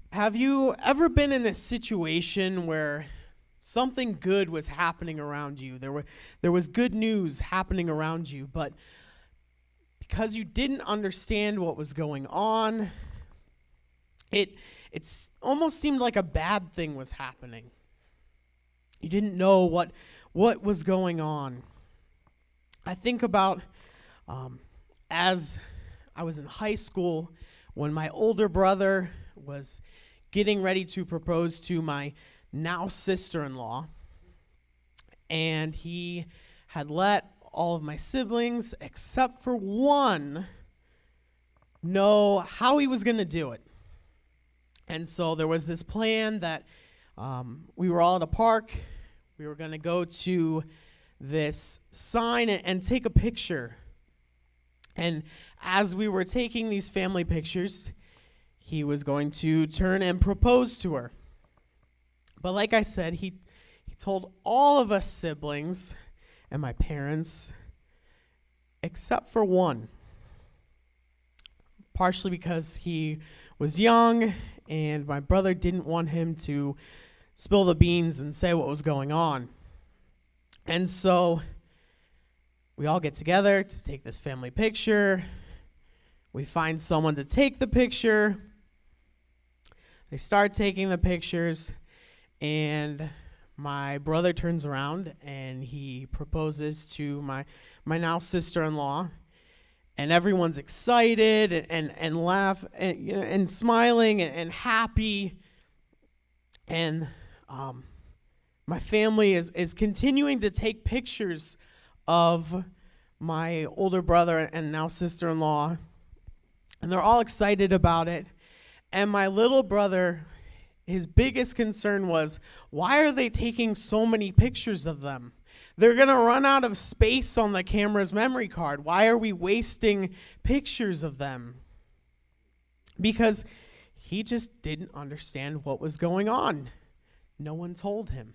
Have you ever been in a situation where something good was happening around you? There was good news happening around you, but because you didn't understand what was going on, it almost seemed like a bad thing was happening. You didn't know what was going on. I think about as I was in high school when my older brother was getting ready to propose to my now sister-in-law, and he had let all of my siblings, except for one, know how he was going to do it. And so there was this plan that we were all at a park. We were going to go to this sign and take a picture. And as we were taking these family pictures, he was going to turn and propose to her. But like I said, he told all of us siblings and my parents, except for one. Partially because he was young and my brother didn't want him to spill the beans and say what was going on. And so we all get together to take this family picture. We find someone to take the picture. They start taking the pictures, and my brother turns around and he proposes to my now sister-in-law, and everyone's excited and laugh and smiling and happy, and my family is continuing to take pictures of my older brother and now sister-in-law, and they're all excited about it. And my little brother, his biggest concern was, why are they taking so many pictures of them? They're going to run out of space on the camera's memory card. Why are we wasting pictures of them? Because he just didn't understand what was going on. No one told him.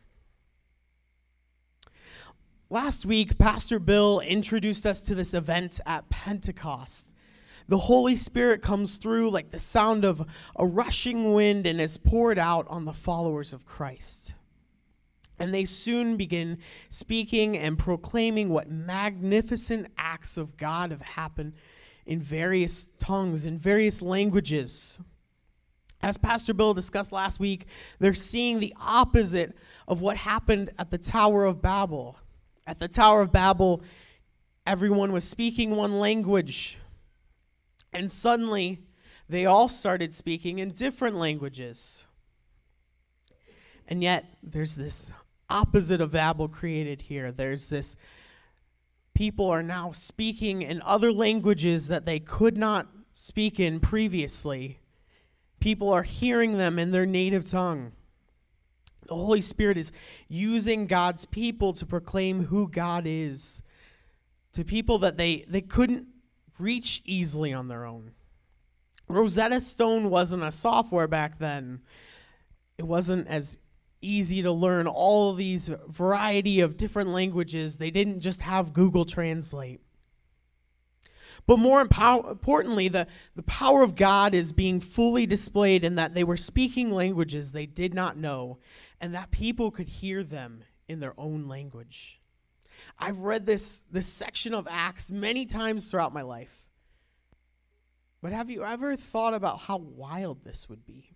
Last week, Pastor Bill introduced us to this event at Pentecost. The Holy Spirit comes through like the sound of a rushing wind and is poured out on the followers of Christ. And they soon begin speaking and proclaiming what magnificent acts of God have happened in various tongues, in various languages. As Pastor Bill discussed last week, they're seeing the opposite of what happened at the Tower of Babel. At the Tower of Babel, everyone was speaking one language. And suddenly, they all started speaking in different languages. And yet, there's this opposite of Babel created here. There's this, people are now speaking in other languages that they could not speak in previously. People are hearing them in their native tongue. The Holy Spirit is using God's people to proclaim who God is to people that they couldn't reach easily on their own. Rosetta Stone wasn't a software back then. It wasn't as easy to learn all of these variety of different languages. They didn't just have Google Translate. But more importantly, the power of God is being fully displayed in that they were speaking languages they did not know, and that people could hear them in their own language. I've read this section of Acts many times throughout my life. But have you ever thought about how wild this would be?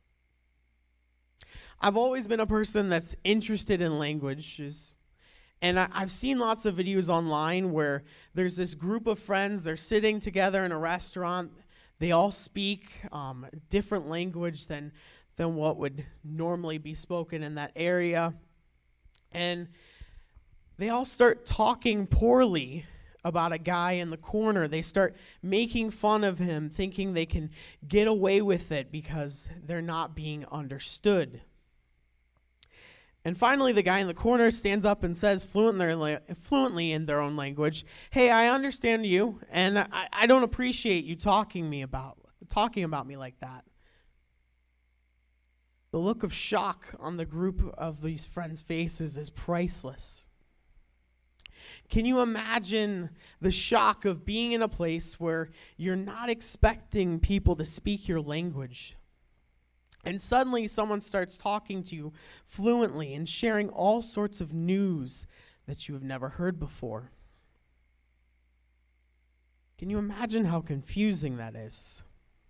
I've always been a person that's interested in languages. And I've seen lots of videos online where there's this group of friends, they're sitting together in a restaurant. They all speak different language than what would normally be spoken in that area. And they all start talking poorly about a guy in the corner. They start making fun of him, thinking they can get away with it because they're not being understood. And finally, the guy in the corner stands up and says fluently in their own language, "Hey, I understand you, and I don't appreciate you talking about me like that." The look of shock on the group of these friends' faces is priceless. Can you imagine the shock of being in a place where you're not expecting people to speak your language? And suddenly someone starts talking to you fluently and sharing all sorts of news that you have never heard before. Can you imagine how confusing that is?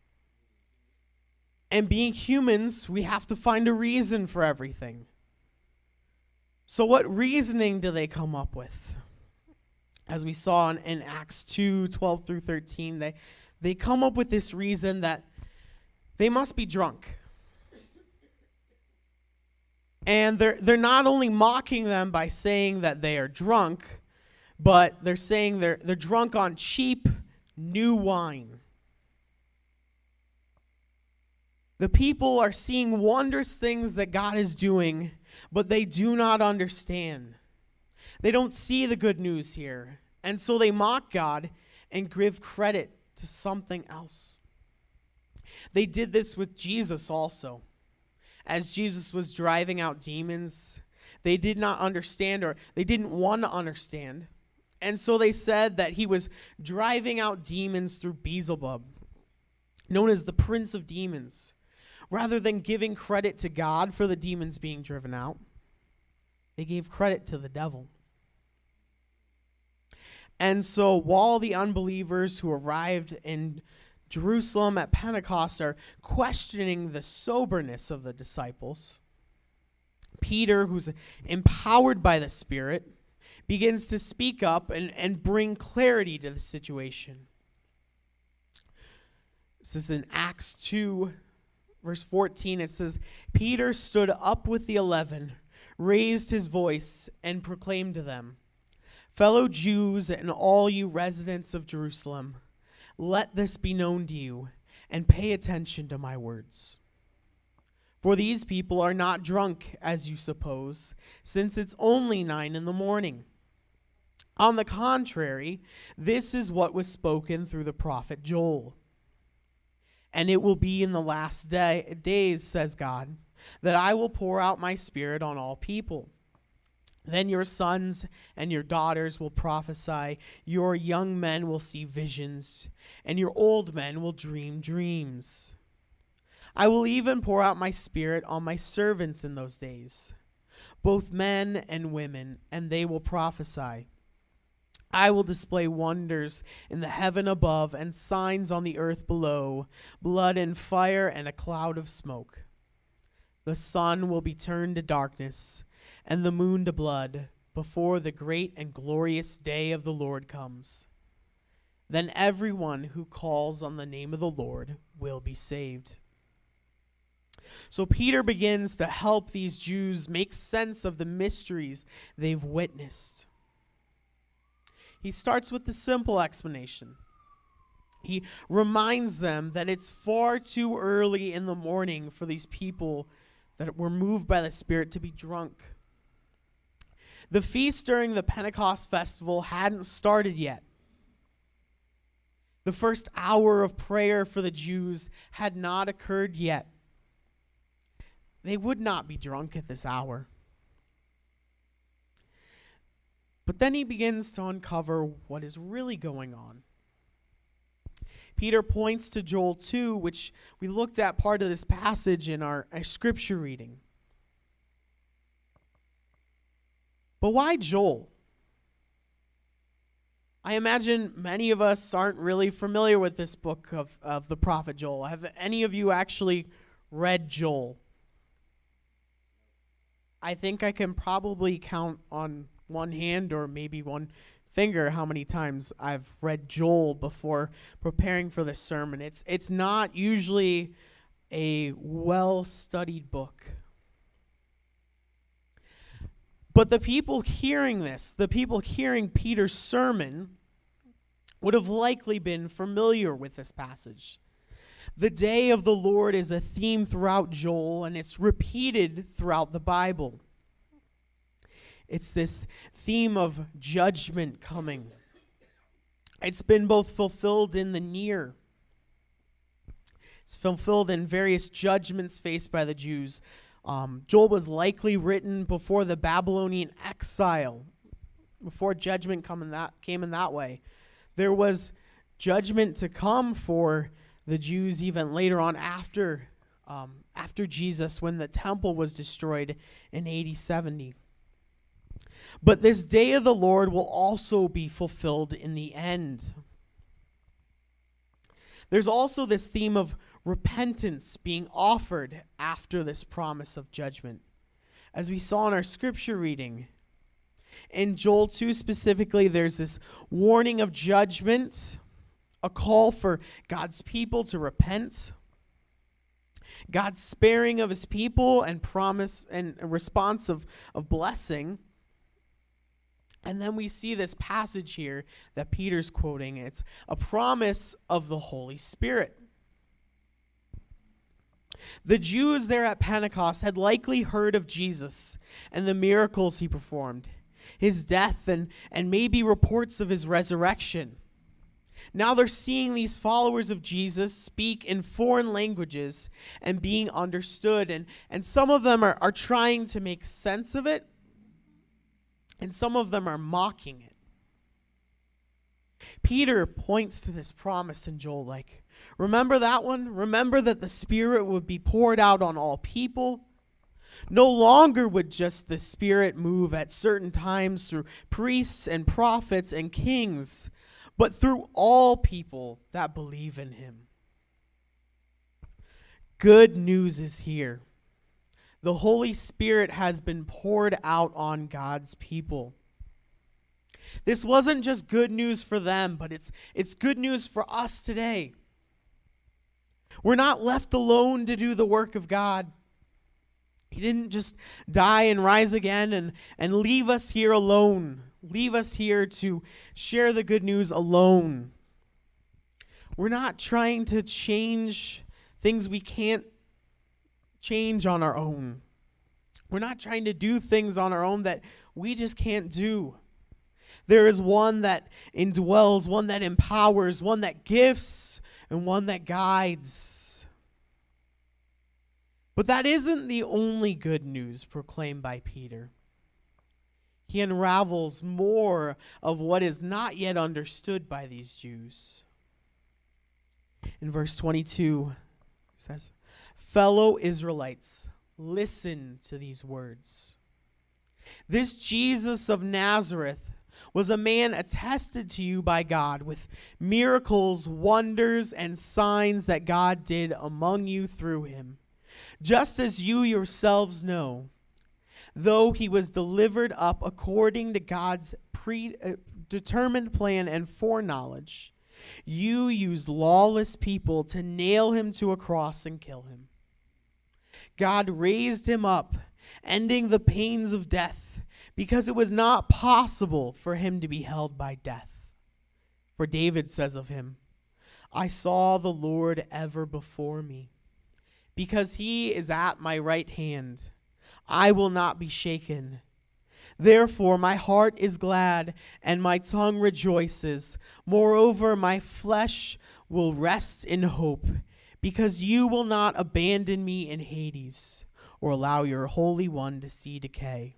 And being humans, we have to find a reason for everything. So what reasoning do they come up with? As we saw in Acts 2:12 through 13, they come up with this reason that they must be drunk. And they're not only mocking them by saying that they are drunk, but they're saying they're drunk on cheap, new wine. The people are seeing wondrous things that God is doing, but they do not understand. They don't see the good news here. And so they mock God and give credit to something else. They did this with Jesus also. As Jesus was driving out demons, they did not understand, or they didn't want to understand. And so they said that he was driving out demons through Beelzebub, known as the prince of demons. Rather than giving credit to God for the demons being driven out, they gave credit to the devil. And so while the unbelievers who arrived in Jerusalem at Pentecost are questioning the soberness of the disciples, Peter, who's empowered by the Spirit, begins to speak up and bring clarity to the situation. This is in Acts 2, verse 14. It says, Peter stood up with the 11, raised his voice, and proclaimed to them, "Fellow Jews and all you residents of Jerusalem, let this be known to you, and pay attention to my words. For these people are not drunk, as you suppose, since it's only 9 a.m. On the contrary, this is what was spoken through the prophet Joel. And it will be in the last days, says God, that I will pour out my Spirit on all people. Then your sons and your daughters will prophesy, your young men will see visions, and your old men will dream dreams. I will even pour out my Spirit on my servants in those days, both men and women, and they will prophesy. I will display wonders in the heaven above and signs on the earth below, blood and fire and a cloud of smoke. The sun will be turned to darkness, and the moon to blood, before the great and glorious day of the Lord comes. Then everyone who calls on the name of the Lord will be saved." So Peter begins to help these Jews make sense of the mysteries they've witnessed. He starts with the simple explanation. He reminds them that it's far too early in the morning for these people that were moved by the Spirit to be drunk. The feast during the Pentecost festival hadn't started yet. The first hour of prayer for the Jews had not occurred yet. They would not be drunk at this hour. But then he begins to uncover what is really going on. Peter points to Joel 2, which we looked at part of this passage in our scripture reading. But why Joel? I imagine many of us aren't really familiar with this book of the prophet Joel. Have any of you actually read Joel? I think I can probably count on one hand or maybe one finger how many times I've read Joel before preparing for this sermon. It's not usually a well-studied book. But the people hearing this, the people hearing Peter's sermon, would have likely been familiar with this passage. The day of the Lord is a theme throughout Joel, and it's repeated throughout the Bible. It's this theme of judgment coming. It's been both fulfilled in the near. It's fulfilled in various judgments faced by the Jews. Joel was likely written before the Babylonian exile, before judgment came in that way. There was judgment to come for the Jews even later on after after Jesus when the temple was destroyed in AD 70. But this day of the Lord will also be fulfilled in the end. There's also this theme of repentance being offered after this promise of judgment. As we saw in our scripture reading, in Joel 2 specifically, there's this warning of judgment, a call for God's people to repent, God's sparing of his people and promise and a response of blessing. And then we see this passage here that Peter's quoting. It's a promise of the Holy Spirit. The Jews there at Pentecost had likely heard of Jesus and the miracles he performed, his death, and maybe reports of his resurrection. Now they're seeing these followers of Jesus speak in foreign languages and being understood. And some of them are trying to make sense of it, and some of them are mocking it. Peter points to this promise in Joel like, remember that one? Remember that the Spirit would be poured out on all people? No longer would just the Spirit move at certain times through priests and prophets and kings, but through all people that believe in him. Good news is here. The Holy Spirit has been poured out on God's people. This wasn't just good news for them, but it's good news for us today. We're not left alone to do the work of God. He didn't just die and rise again and leave us here alone. Leave us here to share the good news alone. We're not trying to change things we can't change on our own. We're not trying to do things on our own that we just can't do. There is one that indwells, one that empowers, one that gifts, and one that guides. But that isn't the only good news proclaimed by Peter. He unravels more of what is not yet understood by these Jews. In verse 22, it says, "Fellow Israelites, listen to these words. This Jesus of Nazareth was a man attested to you by God with miracles, wonders, and signs that God did among you through him, just as you yourselves know. Though he was delivered up according to God's predetermined plan and foreknowledge, you used lawless people to nail him to a cross and kill him. God raised him up, ending the pains of death, because it was not possible for him to be held by death. For David says of him, 'I saw the Lord ever before me. Because he is at my right hand, I will not be shaken. Therefore my heart is glad, and my tongue rejoices. Moreover, my flesh will rest in hope, because you will not abandon me in Hades, or allow your Holy One to see decay.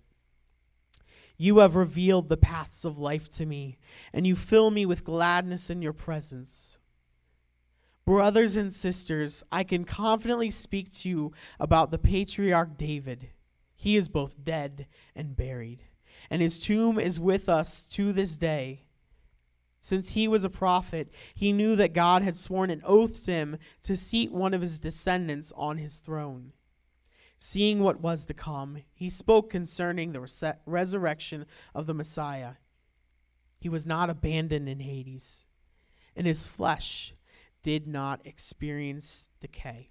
You have revealed the paths of life to me, and you fill me with gladness in your presence. Brothers and sisters, I can confidently speak to you about the patriarch David. He is both dead and buried, and his tomb is with us to this day. Since he was a prophet, he knew that God had sworn an oath to him to seat one of his descendants on his throne. Seeing what was to come, he spoke concerning the resurrection of the Messiah. He was not abandoned in Hades, and his flesh did not experience decay."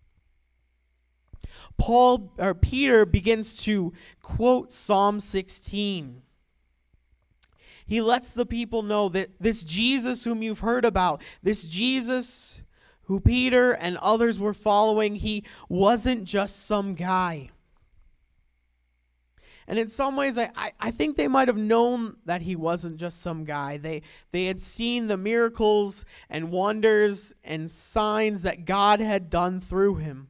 Peter begins to quote Psalm 16. He lets the people know that this Jesus whom you've heard about, this Jesus who Peter and others were following, he wasn't just some guy. And in some ways, I think they might have known that he wasn't just some guy. They had seen the miracles and wonders and signs that God had done through him.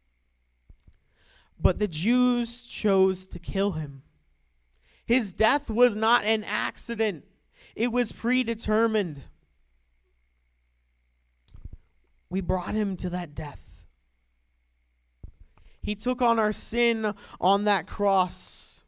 But the Jews chose to kill him. His death was not an accident. It was predetermined. We brought him to that death. He took on our sin on that cross,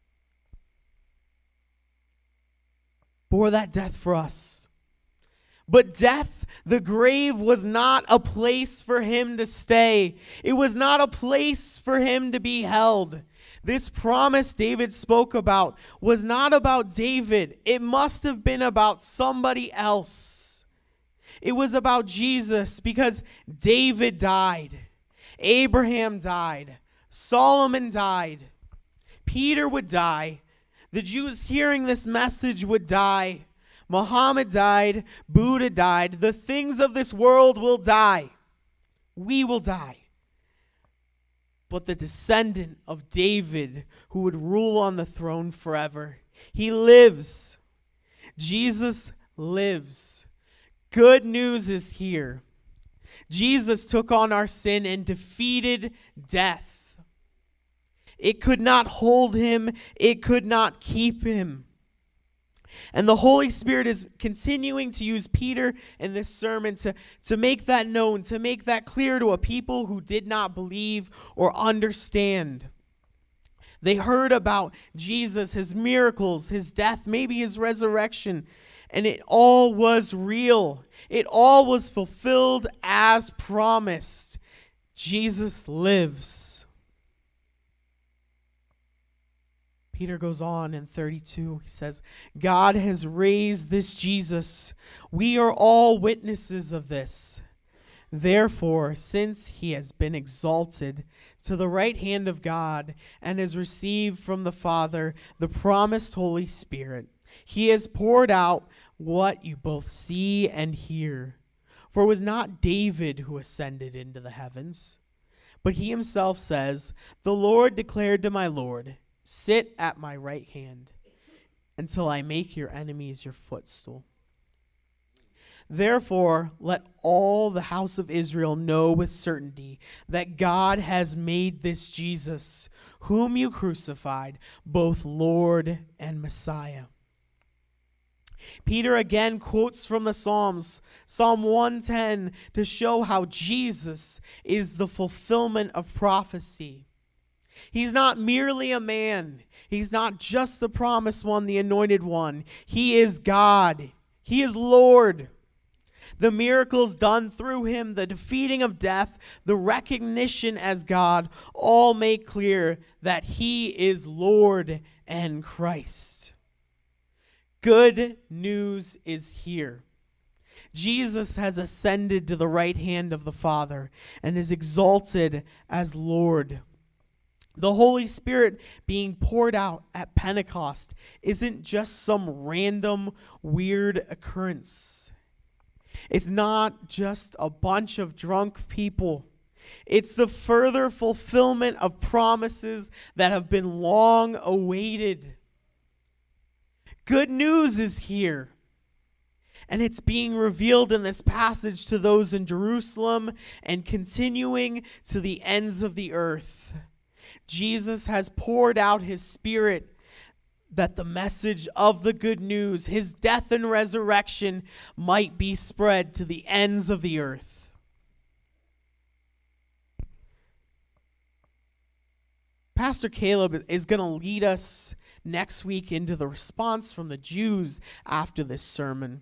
bore that death for us. But death, the grave, was not a place for him to stay. It was not a place for him to be held. This promise David spoke about was not about David. It must have been about somebody else. It was about Jesus, because David died. Abraham died. Solomon died. Peter would die. The Jews hearing this message would die. Muhammad died. Buddha died. The things of this world will die. We will die. But the descendant of David, who would rule on the throne forever, he lives. Jesus lives. Good news is here. Jesus took on our sin and defeated death. It could not hold him. It could not keep him. And the Holy Spirit is continuing to use Peter in this sermon to make that known, to make that clear to a people who did not believe or understand. They heard about Jesus, his miracles, his death, maybe his resurrection, and it all was real. It all was fulfilled as promised. Jesus lives. Peter goes on in 32. He says, God has raised this Jesus. We are all witnesses of this. Therefore, since he has been exalted to the right hand of God and has received from the Father the promised Holy Spirit, he has poured out what you both see and hear. For it was not David who ascended into the heavens, but he himself says, the Lord declared to my Lord, sit at my right hand until I make your enemies your footstool. Therefore, let all the house of Israel know with certainty that God has made this Jesus, whom you crucified, both Lord and Messiah. Peter again quotes from the Psalms, Psalm 110, to show how Jesus is the fulfillment of prophecy. He's not merely a man. He's not just the promised one, the anointed one. He is God. He is Lord. The miracles done through him, the defeating of death, the recognition as God, all make clear that he is Lord and Christ. Good news is here. Jesus has ascended to the right hand of the Father and is exalted as Lord. The Holy Spirit being poured out at Pentecost isn't just some random, weird occurrence. It's not just a bunch of drunk people. It's the further fulfillment of promises that have been long awaited. Good news is here. And it's being revealed in this passage to those in Jerusalem and continuing to the ends of the earth. Jesus has poured out his Spirit that the message of the good news, his death and resurrection, might be spread to the ends of the earth. Pastor Caleb is going to lead us next week into the response from the Jews after this sermon.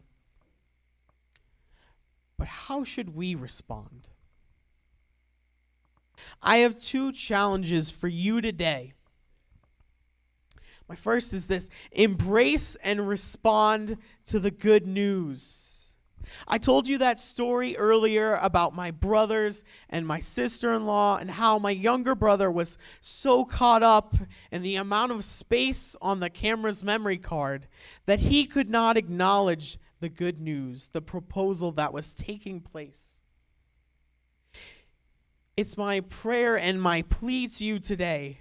But how should we respond? I have two challenges for you today. My first is this: embrace and respond to the good news. I told you that story earlier about my brothers and my sister-in-law and how my younger brother was so caught up in the amount of space on the camera's memory card that he could not acknowledge the good news, the proposal that was taking place. It's my prayer and my plea to you today.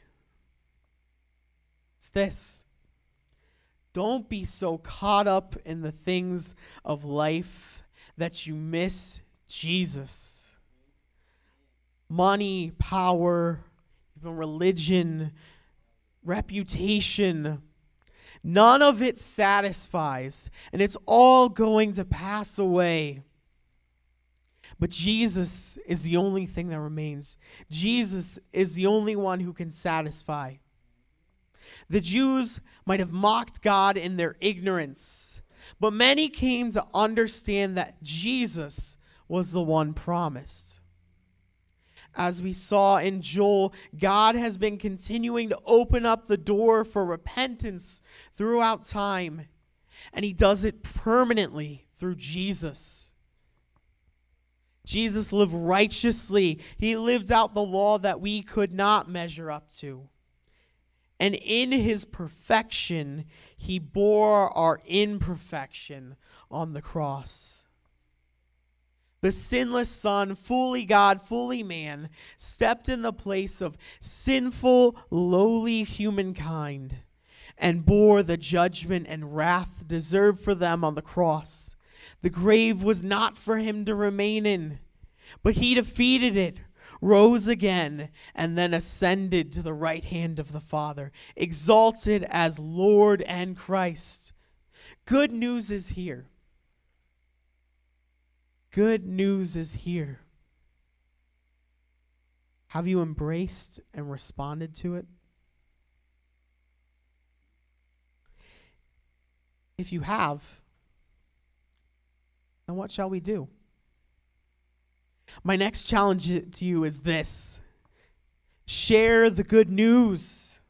It's this: don't be so caught up in the things of life that you miss Jesus. Money, power, even religion, reputation, none of it satisfies, and it's all going to pass away. But Jesus is the only thing that remains. Jesus is the only one who can satisfy. The Jews might have mocked God in their ignorance, but many came to understand that Jesus was the one promised. As we saw in Joel, God has been continuing to open up the door for repentance throughout time, and he does it permanently through Jesus. Jesus lived righteously. He lived out the law that we could not measure up to. And in his perfection, he bore our imperfection on the cross. The sinless Son, fully God, fully man, stepped in the place of sinful, lowly humankind and bore the judgment and wrath deserved for them on the cross. The grave was not for him to remain in, but he defeated it, rose again, and then ascended to the right hand of the Father, exalted as Lord and Christ. Good news is here. Good news is here. Have you embraced and responded to it? If you have, then what shall we do? My next challenge to you is this: share the good news.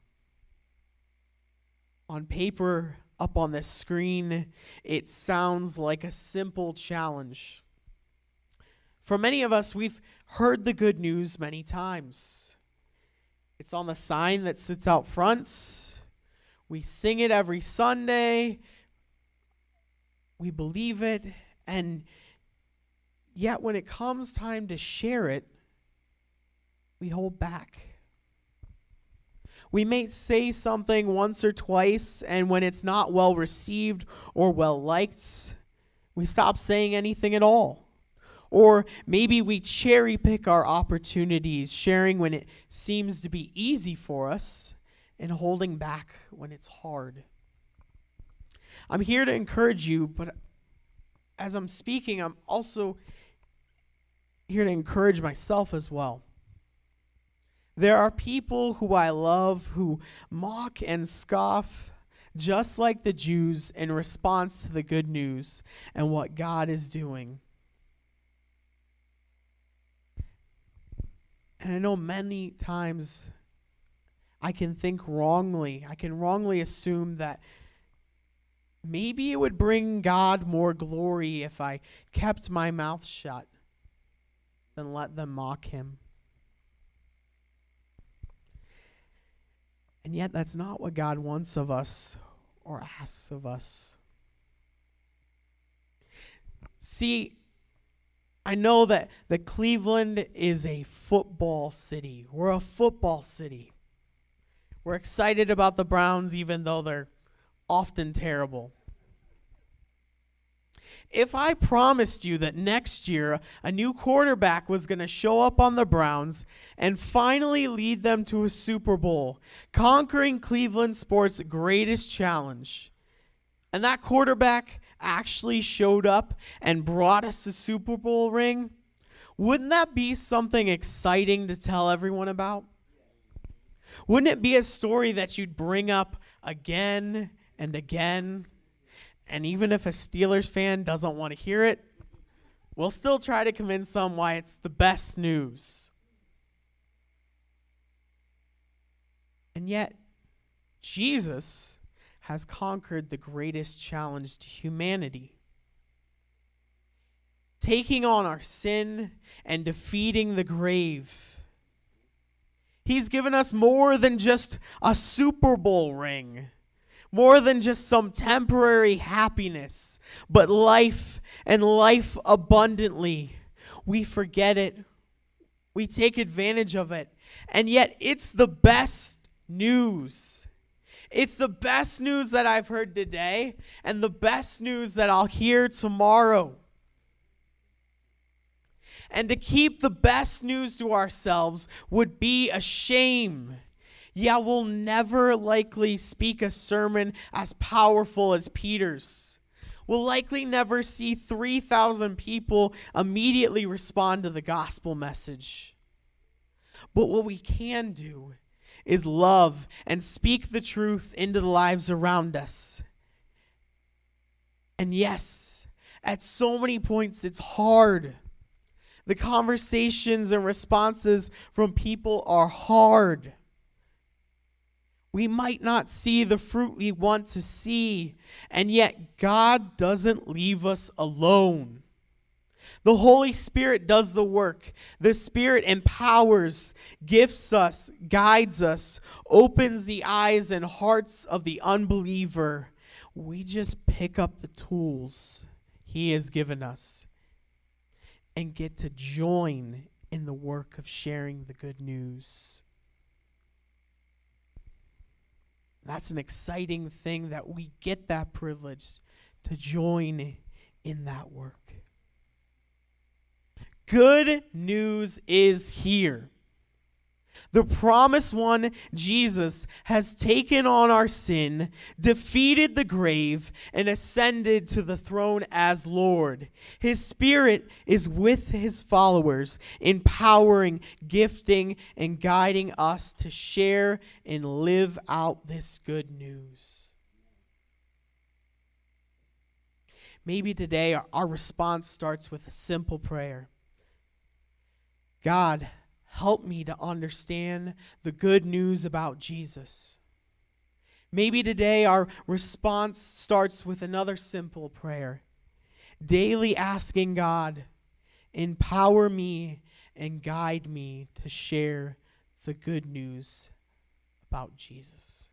On paper, up on the screen, it sounds like a simple challenge. For many of us, we've heard the good news many times. It's on the sign that sits out front. We sing it every Sunday. We believe it. And yet when it comes time to share it, we hold back. We may say something once or twice, and when it's not well received or well liked, we stop saying anything at all. Or maybe we cherry pick our opportunities, sharing when it seems to be easy for us and holding back when it's hard. I'm here to encourage you, but as I'm speaking, I'm also here to encourage myself as well. There are people who I love who mock and scoff, just like the Jews, in response to the good news and what God is doing. And I know many times I can think wrongly. I can wrongly assume that maybe it would bring God more glory if I kept my mouth shut than let them mock him. And yet that's not what God wants of us or asks of us. See, I know that Cleveland is a football city. We're a football city. We're excited about the Browns even though they're often terrible. If I promised you that next year a new quarterback was going to show up on the Browns and finally lead them to a Super Bowl, conquering Cleveland sports' greatest challenge, and that quarterback actually showed up and brought us a Super Bowl ring, wouldn't that be something exciting to tell everyone about? Wouldn't it be a story that you'd bring up again and again? And even if a Steelers fan doesn't want to hear it, we'll still try to convince them why it's the best news. And yet, Jesus has conquered the greatest challenge to humanity. Taking on our sin and defeating the grave. He's given us more than just a Super Bowl ring, more than just some temporary happiness, but life and life abundantly. We forget it. We take advantage of it. And yet it's the best news. It's the best news that I've heard today and the best news that I'll hear tomorrow. And to keep the best news to ourselves would be a shame. Yeah, we'll never likely speak a sermon as powerful as Peter's. We'll likely never see 3,000 people immediately respond to the gospel message. But what we can do is love and speak the truth into the lives around us. And yes, at so many points it's hard. The conversations and responses from people are hard. We might not see the fruit we want to see, and yet God doesn't leave us alone. The Holy Spirit does the work. The Spirit empowers, gifts us, guides us, opens the eyes and hearts of the unbeliever. We just pick up the tools He has given us and get to join in the work of sharing the good news. That's an exciting thing that we get that privilege to join in that work. Good news is here. The promised one, Jesus, has taken on our sin, defeated the grave, and ascended to the throne as Lord. His Spirit is with His followers, empowering, gifting, and guiding us to share and live out this good news. Maybe today our response starts with a simple prayer. God, help me to understand the good news about Jesus. Maybe today our response starts with another simple prayer. Daily asking God, empower me and guide me to share the good news about Jesus.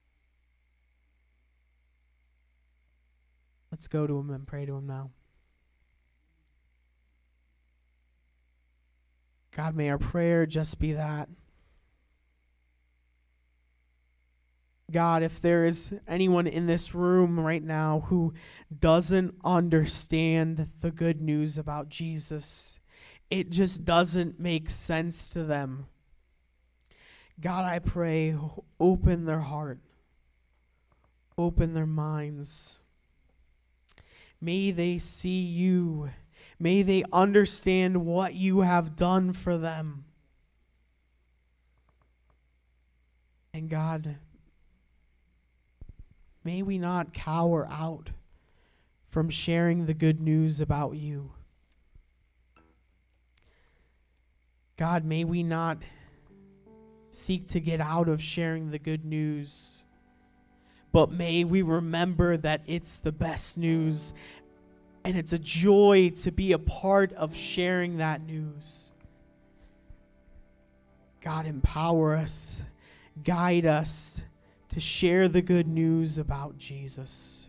Let's go to Him and pray to Him now. God, may our prayer just be that. God, if there is anyone in this room right now who doesn't understand the good news about Jesus, it just doesn't make sense to them. God, I pray, open their heart, open their minds. May they see You. May they understand what You have done for them. And God, may we not cower out from sharing the good news about You. God, may we not seek to get out of sharing the good news, but may we remember that it's the best news. And it's a joy to be a part of sharing that news. God, empower us, guide us to share the good news about Jesus.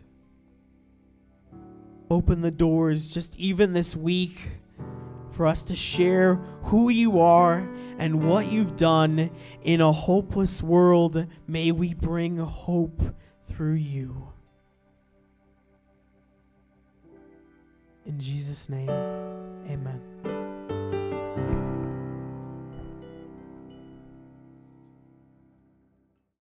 Open the doors just even this week for us to share who You are and what You've done in a hopeless world. May we bring hope through You. In Jesus' name, amen.